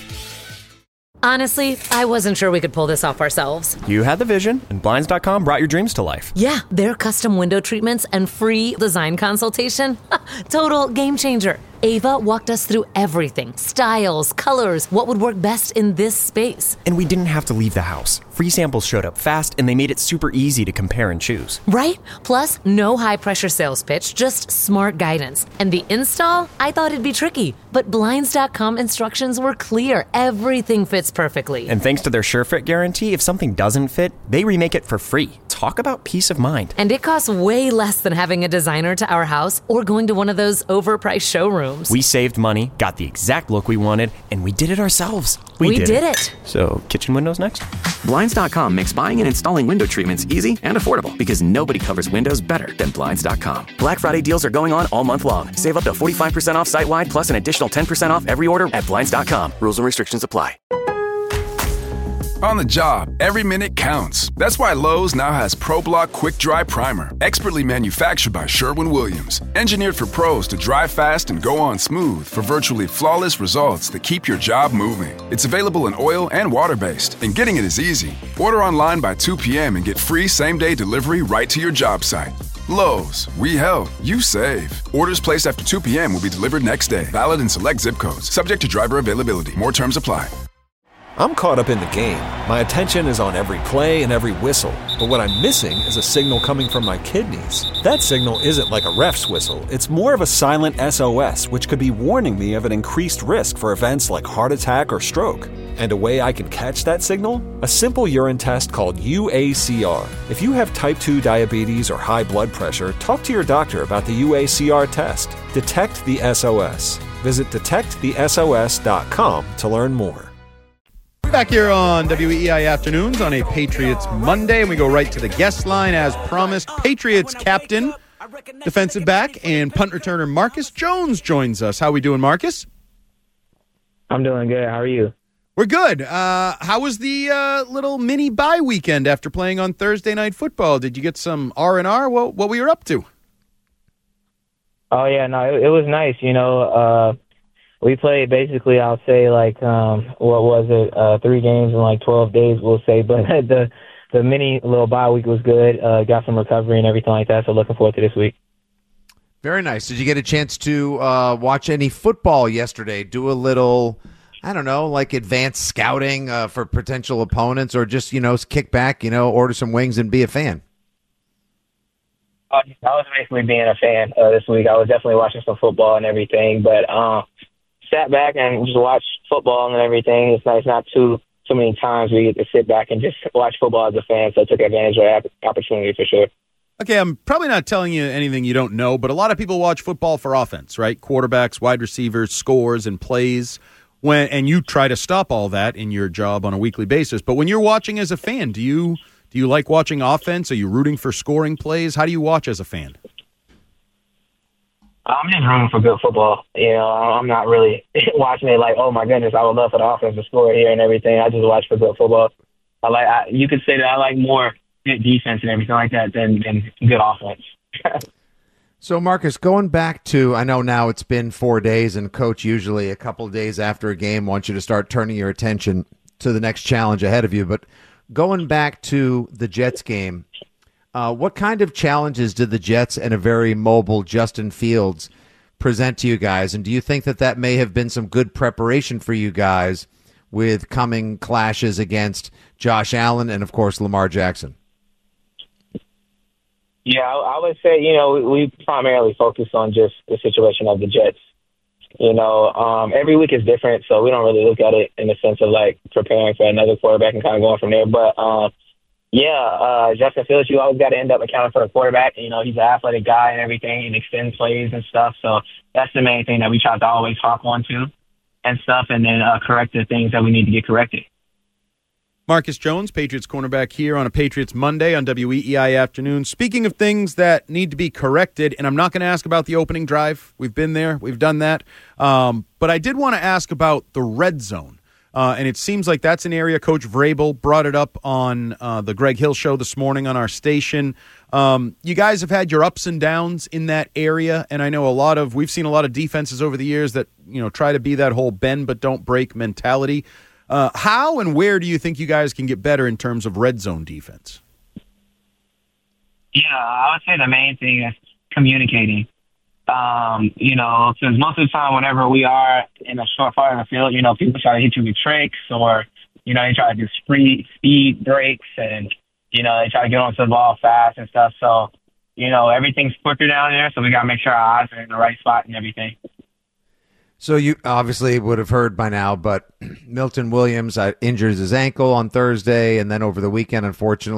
Honestly, I wasn't sure we could pull this off ourselves. You had the vision, and Blinds dot com brought your dreams to life. Yeah, their custom window treatments and free design consultation. Total game changer. Ava walked us through everything. Styles, colors, what would work best in this space. And we didn't have to leave the house. Free samples showed up fast, and they made it super easy to compare and choose. Right? Plus, no high-pressure sales pitch, just smart guidance. And the install? I thought it'd be tricky. But Blinds dot com instructions were clear. Everything fits perfectly. And thanks to their SureFit guarantee, if something doesn't fit, they remake it for free. talk about peace of mind. And it costs way less than having a designer to our house or going to one of those overpriced showrooms. We saved money, got the exact look we wanted, and we did it ourselves. We, we did, did it. it. So, kitchen windows next? Blinds dot com makes buying and installing window treatments easy and affordable because nobody covers windows better than Blinds dot com. Black Friday deals are going on all month long. Save up to forty-five percent off site-wide plus an additional ten percent off every order at Blinds dot com. Rules and restrictions apply. On the job, every minute counts. That's why Lowe's now has ProBlock Quick Dry Primer, expertly manufactured by Sherwin-Williams. Engineered for pros to dry fast and go on smooth for virtually flawless results that keep your job moving. It's available in oil and water-based, and getting it is easy. Order online by two p.m. and get free same-day delivery right to your job site. Lowe's, we help, you save. Orders placed after two p.m. will be delivered next day. Valid in select zip codes. Subject to driver availability. More terms apply. I'm caught up in the game. My attention is on every play and every whistle. But what I'm missing is a signal coming from my kidneys. That signal isn't like a ref's whistle. It's more of a silent S O S, which could be warning me of an increased risk for events like heart attack or stroke. And a way I can catch that signal? A simple urine test called U A C R. If you have type two diabetes or high blood pressure, talk to your doctor about the U A C R test. Detect the S O S. Visit detect the S O S dot com to learn more. Back here on W E I Afternoons on a Patriots Monday, and we go right to the guest line as promised. Patriots captain, defensive back, and punt returner Marcus Jones joins us. How we doing, Marcus? I'm doing good. How are you? We're good. Uh, how was the uh, little mini bye weekend after playing on Thursday Night Football? Did you get some R and R? What, what were you up to? Oh, yeah, no, it, it was nice. You know, uh, we played basically, I'll say, like, um, what was it, uh, three games in like twelve days, we'll say. But the the mini little bye week was good. Uh, got some recovery and everything like that, so looking forward to this week. Very nice. Did you get a chance to uh, watch any football yesterday? Do a little, I don't know, like advanced scouting uh, for potential opponents, or just, you know, kick back, you know, order some wings and be a fan? Uh, I was basically being a fan uh, this week. I was definitely watching some football and everything, but uh, sat back and just watched football and everything. It's not, it's not too too many times we get to sit back and just watch football as a fan, so I took advantage of that opportunity for sure. Okay, I'm probably not telling you anything you don't know, but a lot of people watch football for offense, right? Quarterbacks, wide receivers, scores, and plays. When and you try to stop all that in your job on a weekly basis. But when you're watching as a fan, do you do you like watching offense? Are you rooting for scoring plays? How do you watch as a fan? I'm just rooting for good football. You know, I'm not really watching it like, oh my goodness, I would love for the offense to score here and everything. I just watch for good football. I like. I, you could say that I like more good defense and everything like that than, than good offense. So, Marcus, going back to, I know now it's been four days, and Coach usually a couple of days after a game wants you to start turning your attention to the next challenge ahead of you. But going back to the Jets game, uh, what kind of challenges did the Jets and a very mobile Justin Fields present to you guys? And do you think that that may have been some good preparation for you guys with coming clashes against Josh Allen and, of course, Lamar Jackson? Yeah, I, I would say, you know, we, we primarily focus on just the situation of the Jets. You know, um, every week is different, so we don't really look at it in the sense of, like, preparing for another quarterback and kind of going from there. But, um, yeah, uh, Justin Fields, you always got to end up accounting for a quarterback. You know, he's an athletic guy and everything, and extends plays and stuff. So that's the main thing that we try to always hop onto and stuff, and then uh, correct the things that we need to get corrected. Marcus Jones, Patriots cornerback, here on a Patriots Monday on W E E I Afternoon. Speaking of things that need to be corrected, and I'm not going to ask about the opening drive. We've been there. We've done that. Um, but I did want to ask about the red zone. Uh, and it seems like that's an area Coach Vrabel brought it up on uh, the Greg Hill show this morning on our station. Um, you guys have had your ups and downs in that area, and I know a lot of we've seen a lot of defenses over the years that, you know, try to be that whole bend but don't break mentality. Uh, how and where do you think you guys can get better in terms of red zone defense? Yeah, I would say the main thing is communicating. Um, you know, because most of the time whenever we are in a short part of the field, you know, people try to hit you with tricks, or, you know, they try to do speed, speed breaks, and, you know, they try to get onto the ball fast and stuff. So, you know, everything's quicker down there, so we got to make sure our eyes are in the right spot and everything. So you obviously would have heard by now, but Milton Williams uh, injures his ankle on Thursday, and then over the weekend, unfortunately,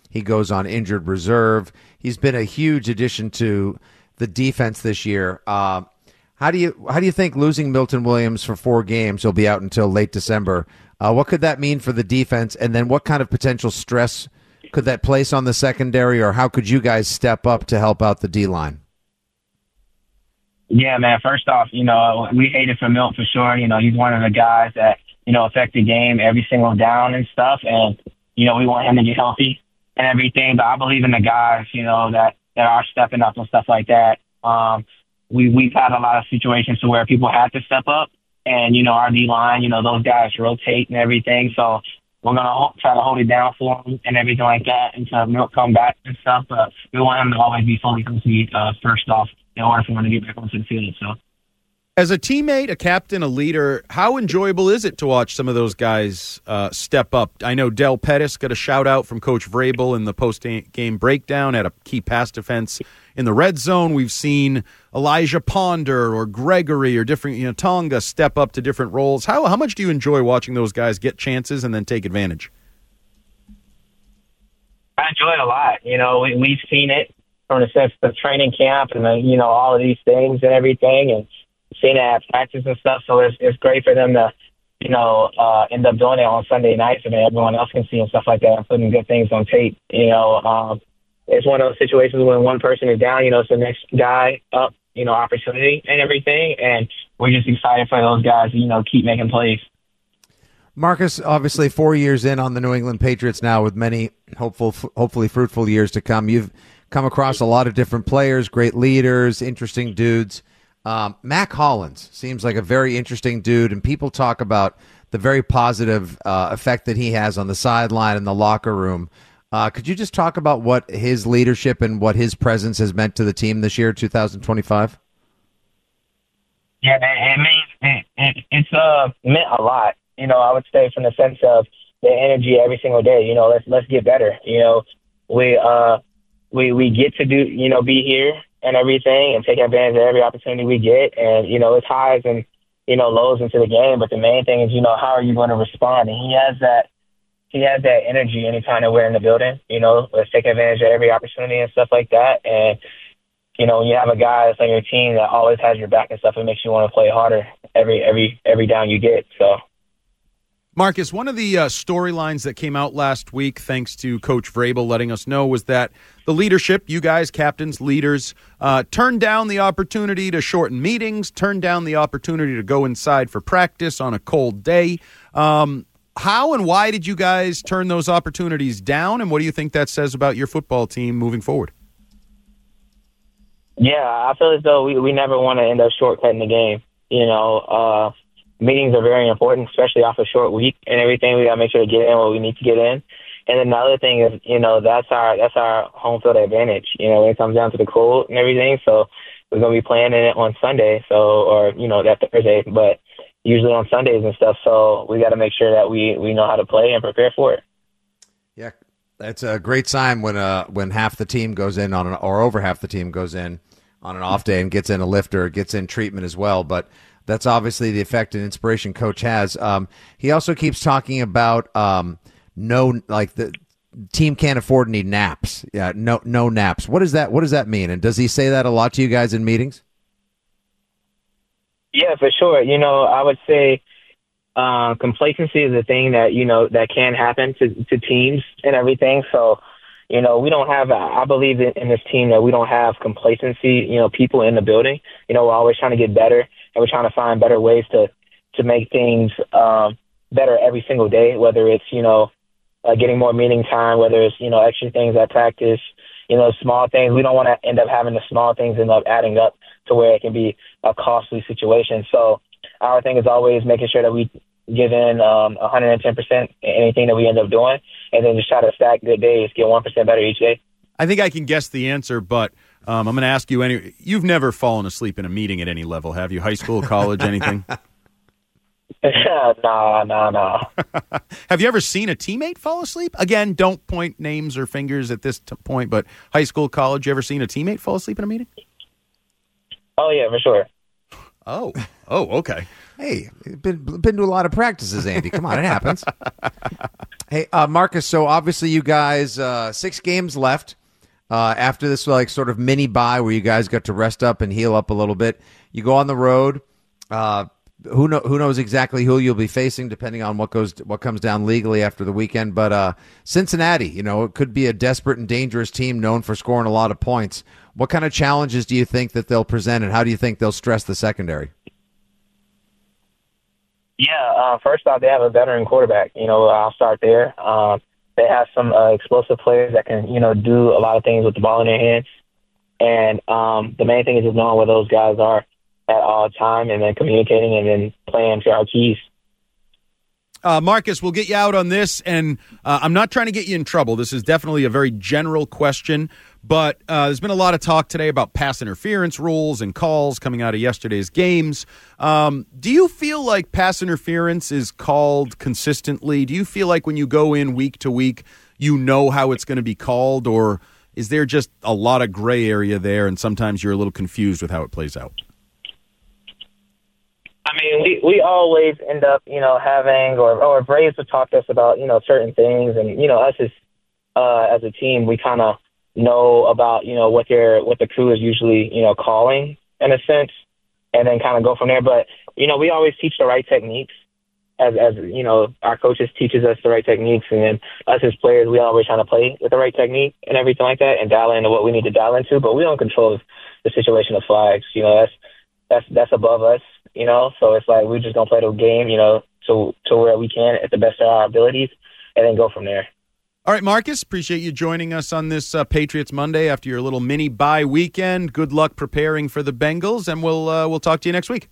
He goes on injured reserve. He's been a huge addition to the defense this year. Uh, how do you how do you think losing Milton Williams for four games, he'll be out until late December, uh, what could that mean for the defense? And then what kind of potential stress could that place on the secondary, or how could you guys step up to help out the D-line? Yeah, man. First off, you know, we hate it for Milt for sure. You know, he's one of the guys that, you know, affect the game every single down and stuff. And, you know, we want him to get healthy and everything. But I believe in the guys, you know, that, that are stepping up and stuff like that. Um, we, we've had a lot of situations to where people had to step up. And, you know, our D-line, you know, those guys rotate and everything. So we're going to try to hold it down for him and everything like that until Milt come back and stuff. But we want him to always be fully healthy, uh, first off, in order for him to get back onto the field. So, as a teammate, a captain, a leader, how enjoyable is it to watch some of those guys uh, step up? I know Del Pettis got a shout-out from Coach Vrabel in the post-game breakdown at a key pass defense in the red zone. We've seen Elijah Ponder or Gregory or different, you know, Tonga step up to different roles. How how much do you enjoy watching those guys get chances and then take advantage? I enjoy it a lot. You know, we, we've seen it from the sense of training camp and, then, you know, all of these things and everything, and seeing it at practice and stuff. So it's it's great for them to, you know, uh, end up doing it on Sunday nights and everyone else can see and stuff like that and putting good things on tape. You know, um, it's one of those situations when one person is down, you know, it's the next guy up, you know, opportunity and everything. And we're just excited for those guys to, you know, keep making plays. Marcus, obviously four years in on the New England Patriots now with many hopeful, hopefully fruitful years to come. You've come across a lot of different players, great leaders, interesting dudes. Um, Mack Hollins seems like a very interesting dude, and people talk about the very positive uh, effect that he has on the sideline and the locker room. Uh, could you just talk about what his leadership and what his presence has meant to the team this year, two thousand twenty-five? Yeah, it means it, it, it's uh, meant a lot. You know, I would say from the sense of the energy every single day. You know, let's let's get better. You know, we uh we we get to do you know be here and everything and take advantage of every opportunity we get. And you know, it's highs and you know lows into the game. But the main thing is, you know, how are you going to respond? And he has that he has that energy anytime that we're in the building. You know, let's take advantage of every opportunity and stuff like that. And you know, when you have a guy that's on your team that always has your back and stuff, it makes you want to play harder every every every down you get. So. Marcus, one of the uh, storylines that came out last week, thanks to Coach Vrabel letting us know, was that the leadership, you guys, captains, leaders, uh, turned down the opportunity to shorten meetings, turned down the opportunity to go inside for practice on a cold day. Um, how and why did you guys turn those opportunities down, and what do you think that says about your football team moving forward? Yeah, I feel as though we, we never want to end up shortcutting the game. You know, uh, meetings are very important, especially off a short week and everything. We got to make sure to get in what we need to get in. And then the other thing is, you know, that's our that's our home field advantage, you know, when it comes down to the cold and everything. So we're going to be playing in it on Sunday, so or, you know, that Thursday, but usually on Sundays and stuff. So we got to make sure that we, we know how to play and prepare for it. Yeah, that's a great sign when uh when half the team goes in on an, or over half the team goes in on an off day and gets in a lifter, gets in treatment as well. But that's obviously the effect and inspiration Coach has. Um, he also keeps talking about um, no, like the team can't afford any naps. Yeah, no, no naps. What does that? What does that mean? And does he say that a lot to you guys in meetings? Yeah, for sure. You know, I would say uh, complacency is a thing that you know that can happen to to teams and everything. So, you know, we don't have. I believe in, in this team that we don't have complacency. You know, people in the building. You know, we're always trying to get better. And we're trying to find better ways to, to make things um, better every single day, whether it's, you know, uh, getting more meeting time, whether it's, you know, extra things at practice, you know, small things. We don't want to end up having the small things end up adding up to where it can be a costly situation. So our thing is always making sure that we give in um, one hundred ten percent in anything that we end up doing, and then just try to stack good days, get one percent better each day. I think I can guess the answer, but um, I'm going to ask you anyway. You've never fallen asleep in a meeting at any level, have you? High school, college, anything? no, no, no. Have you ever seen a teammate fall asleep? Again, don't point names or fingers at this t- point, but high school, college, you ever seen a teammate fall asleep in a meeting? Oh, yeah, for sure. Oh, oh, okay. Hey, been been to a lot of practices, Andy. Come on, it happens. Hey, Hey, uh, Marcus, so obviously you guys, uh, six games left uh, after this like sort of mini bye where you guys got to rest up and heal up a little bit. You go on the road. Uh, who know, who knows exactly who you'll be facing depending on what goes what comes down legally after the weekend. But uh, Cincinnati, you know, it could be a desperate and dangerous team known for scoring a lot of points. What kind of challenges do you think that they'll present, and how do you think they'll stress the secondary? Yeah, uh, first off, they have a veteran quarterback. You know, I'll start there. Um, they have some uh, explosive players that can, you know, do a lot of things with the ball in their hands. And um, the main thing is just knowing where those guys are at all time and then communicating and then playing to our keys. Uh, Marcus, we'll get you out on this, and uh, I'm not trying to get you in trouble. This is definitely a very general question, but uh, there's been a lot of talk today about pass interference rules and calls coming out of yesterday's games. Um, do you feel like pass interference is called consistently? Do you feel like when you go in week to week, you know how it's going to be called, or is there just a lot of gray area there, and sometimes you're a little confused with how it plays out? I mean, we, we always end up, you know, having or or Braves would talk to us about, you know, certain things, and you know, us as uh, as a team, we kind of know about, you know, what their what the crew is usually, you know, calling in a sense, and then kind of go from there. But you know, we always teach the right techniques, as as you know, our coaches teaches us the right techniques, and then us as players, we always trying to play with the right technique and everything like that, and dial into what we need to dial into. But we don't control the situation of flags. You know, that's that's that's above us. You know, so it's like we're just gonna play the game, you know, to to where we can at the best of our abilities, and then go from there. All right, Marcus, appreciate you joining us on this uh, Patriots Monday after your little mini bye weekend. Good luck preparing for the Bengals, and we'll uh, we'll talk to you next week.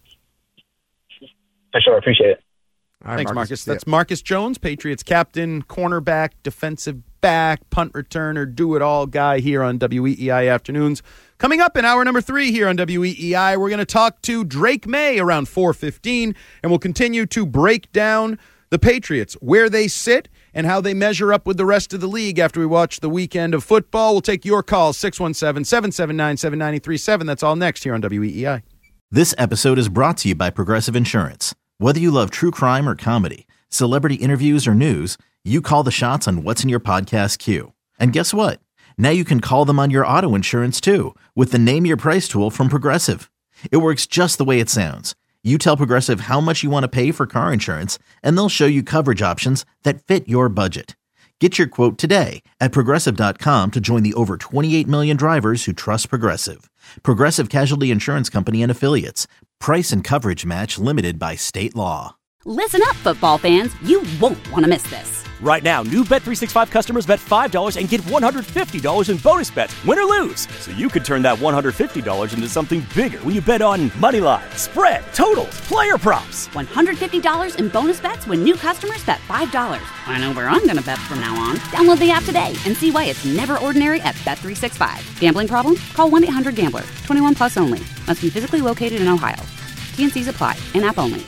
For sure, appreciate it. All right, Thanks, Marcus. Marcus. That's Marcus Jones, Patriots captain, cornerback, defensive back, punt returner, do-it-all guy here on W E E I Afternoons. Coming up in hour number three here on W E E I, we're going to talk to Drake May around four fifteen, and we'll continue to break down the Patriots, where they sit, and how they measure up with the rest of the league after we watch the weekend of football. We'll take your calls, six one seven, seven seven nine, seven nine three seven. That's all next here on W E E I. This episode is brought to you by Progressive Insurance. Whether you love true crime or comedy, celebrity interviews or news, you call the shots on what's in your podcast queue. And guess what? Now you can call them on your auto insurance too with the Name Your Price tool from Progressive. It works just the way it sounds. You tell Progressive how much you want to pay for car insurance, and they'll show you coverage options that fit your budget. Get your quote today at Progressive dot com to join the over twenty-eight million drivers who trust Progressive. Progressive Casualty Insurance Company and Affiliates. Price and coverage match limited by state law. Listen up, football fans. You won't want to miss this. Right now, new Bet three sixty-five customers bet five dollars and get one hundred fifty dollars in bonus bets, win or lose. So you could turn that one hundred fifty dollars into something bigger when you bet on money line, spread, totals, player props. one hundred fifty dollars in bonus bets when new customers bet five dollars. I know where I'm going to bet from now on. Download the app today and see why it's never ordinary at Bet three sixty-five. Gambling problem? Call one eight hundred gambler. twenty-one plus only. Must be physically located in Ohio. T and C's apply. In-app only.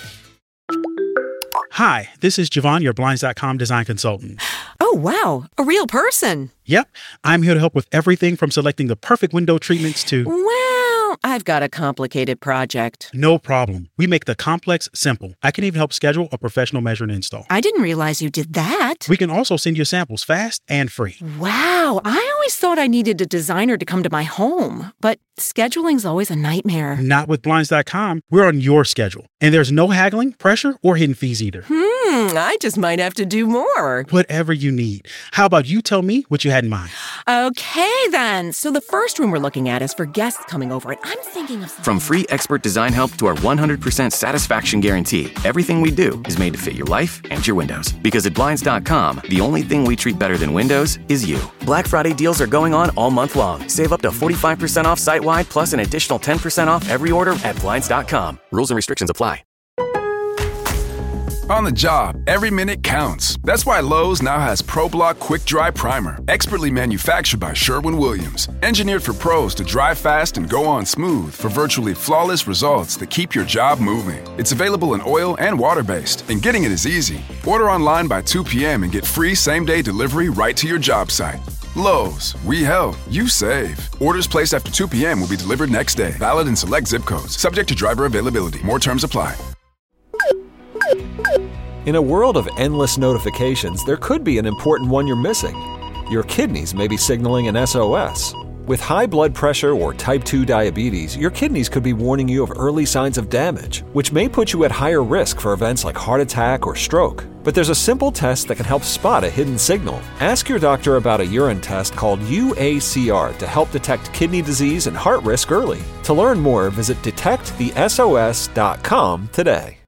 Hi, this is Javon, your Blinds dot com design consultant. Oh, wow. A real person. Yep. I'm here to help with everything from selecting the perfect window treatments to... Well, I've got a complicated project. No problem. We make the complex simple. I can even help schedule a professional measure and install. I didn't realize you did that. We can also send you samples fast and free. Wow. I always thought I needed a designer to come to my home, but scheduling's always a nightmare. Not with Blinds dot com. We're on your schedule. And there's no haggling, pressure, or hidden fees either. Hmm, I just might have to do more. Whatever you need. How about you tell me what you had in mind? Okay, then. So the first room we're looking at is for guests coming over, and I'm thinking of... From free expert design help to our one hundred percent satisfaction guarantee, everything we do is made to fit your life and your windows. Because at Blinds dot com, the only thing we treat better than windows is you. Black Friday deals are going on all month long. Save up to forty-five percent off site-wide, plus an additional ten percent off every order at Blinds dot com. Rules and restrictions apply. On the job, every minute counts. That's why Lowe's now has ProBlock Quick Dry Primer, expertly manufactured by Sherwin-Williams. Engineered for pros to dry fast and go on smooth for virtually flawless results that keep your job moving. It's available in oil and water-based, and getting it is easy. Order online by two p.m. and get free same-day delivery right to your job site. Lowe's, we help, you save. Orders placed after two p.m. will be delivered next day. Valid in select zip codes. Subject to driver availability. More terms apply. In a world of endless notifications, there could be an important one you're missing. Your kidneys may be signaling an S O S. With high blood pressure or type two diabetes, your kidneys could be warning you of early signs of damage, which may put you at higher risk for events like heart attack or stroke. But there's a simple test that can help spot a hidden signal. Ask your doctor about a urine test called U A C R to help detect kidney disease and heart risk early. To learn more, visit detect the S O S dot com today.